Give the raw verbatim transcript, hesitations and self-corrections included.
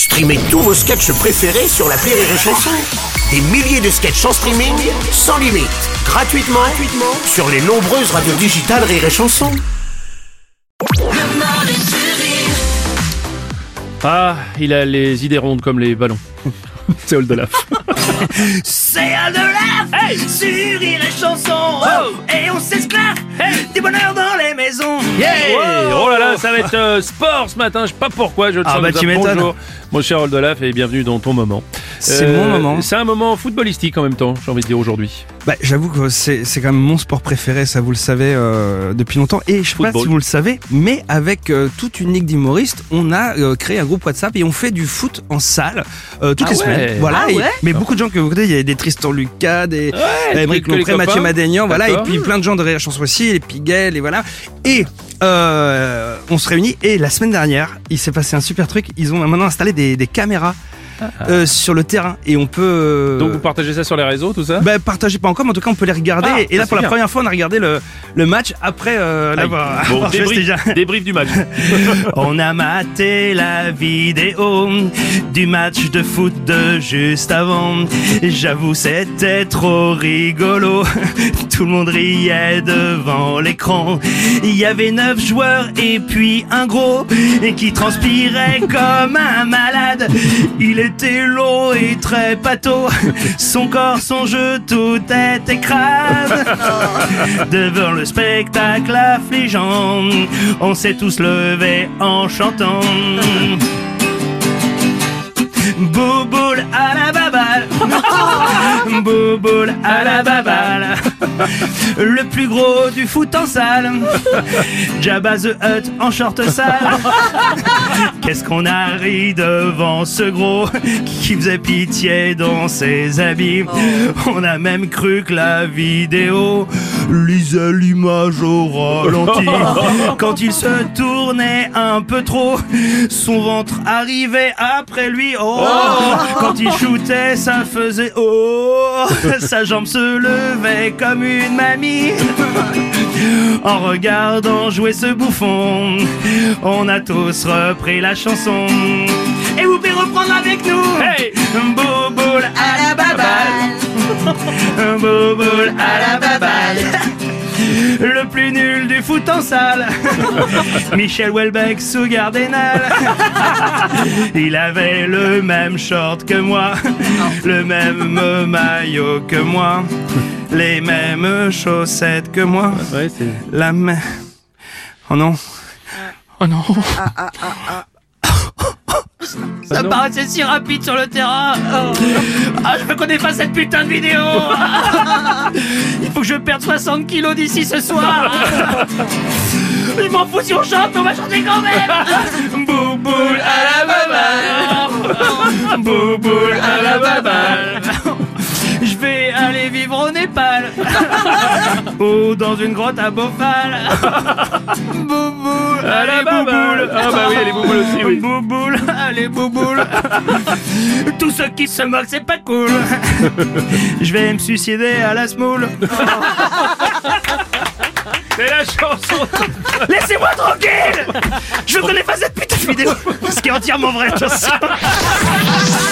Streamez tous vos sketchs préférés sur l'appli Rire et Chanson. Des milliers de sketchs en streaming, sans limite, gratuitement, gratuitement sur les nombreuses radios digitales Rire et Chanson. Ah, il a les idées rondes comme les ballons. C'est Oldelaf. C'est Oldelaf, hey, sur Rire et Chanson, oh, et on s'esclave, hey, du bonheur dans les maisons. Yeah. Wow. Oh là là, ça va être euh, sport ce matin, je sais pas pourquoi, je le Ah sens bah comme tu ça. m'étonnes. Bonjour, mon cher Oldelaf, et bienvenue dans ton moment. C'est mon moment. C'est un moment footballistique en même temps, j'ai envie de dire aujourd'hui. Bah, j'avoue que c'est, c'est quand même mon sport préféré, ça vous le savez euh, depuis longtemps. Et je sais pas Football. si vous le savez, mais avec euh, toute une ligue d'humoristes, on a euh, créé un groupe WhatsApp et on fait du foot en salle euh, toutes Ah les ouais. semaines. Voilà. Ah Et- ouais mais beaucoup de gens que vous connaissez, il y a des Tristan Lucas, des Ouais, Émeric que les Lompré, Mathieu copains. Madénian, voilà, et D'accord. puis plein de gens de Rire et Chanson aussi, et Piguel, et voilà. Et euh, on se réunit. Et la semaine dernière, il s'est passé un super truc. Ils ont maintenant installé des, des caméras euh, sur le terrain et on peut. euh, Donc vous partagez ça sur les réseaux, tout ça? Bah, partagez pas encore, mais en tout cas, on peut les regarder. Ah, et là, ça, pour c'est la bien. première fois, on a regardé le, le match après euh, Aïe. l'avoir Bon, avoir joué, débrief, c'était déjà- débrief du match. On a maté la vidéo du match de foot de juste avant. J'avoue, c'était trop rigolo. Tout le monde riait devant l'écran. Il y avait neuf joueurs et puis un gros et qui transpirait comme un malade. Il était long et très pâteau. Son corps, son jeu, tout était crade. Devant le spectacle affligeant, on s'est tous levés en chantant. Bouboule à la baballe. Bouboule à la baballe. Le plus gros du foot en salle. Jabba the Hutt en short sale. Qu'est-ce qu'on a ri devant ce gros qui faisait pitié dans ses habits. On a même cru que la vidéo lisait l'image au ralenti. Quand il se tournait un peu trop, son ventre arrivait après lui. Oh, quand il shootait, ça faisait oh. Sa jambe se levait comme une mamie. En regardant jouer ce bouffon, on a tous repris la chanson. Et vous pouvez reprendre avec nous. Hey. Bouboule à la baballe. Bouboule à la baballe. Le plus nul du foot en salle. Michel Houellebecq sous Gardénal. Il avait le même short que moi, le même maillot que moi, les mêmes chaussettes que moi, Ouais, c'est... la même... Oh non. Oh non. Ça non. paraissait si rapide sur le terrain. Oh. Ah, je veux qu'on efface cette putain de vidéo. Il faut que je perde soixante kilos d'ici ce soir. Je m'en fous si on chante, mais on va chanter quand même. Bouboule à la baballe. Bouboule à la baballe. Je vais aller vivre au Népal. Ou dans une grotte à Bhopal. Bouboule, allez bouboule. Ah bah oui, les bouboules aussi, oui. Bouboule, allez bouboule. Tous ceux qui se moquent, c'est pas cool. Je vais me suicider à la smoule. C'est la chanson. Laissez-moi tranquille. Je veux qu'on efface cette putain de vidéo. Ce qui est entièrement vrai, attention.